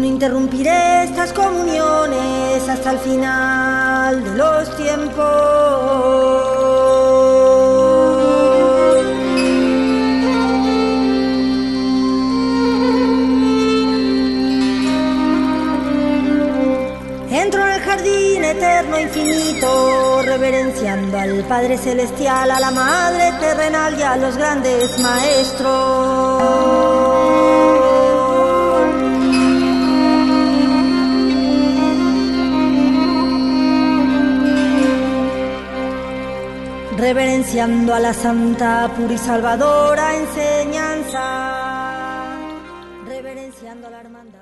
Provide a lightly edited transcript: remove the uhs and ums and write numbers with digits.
interrumpiré estas comuniones hasta el final de los tiempos. Entro en el jardín eterno infinito, reverenciando al Padre Celestial, a la Madre terrenal y a los grandes maestros. Reverenciando a la Santa, pura y Salvadora enseñanza, reverenciando a la Hermandad.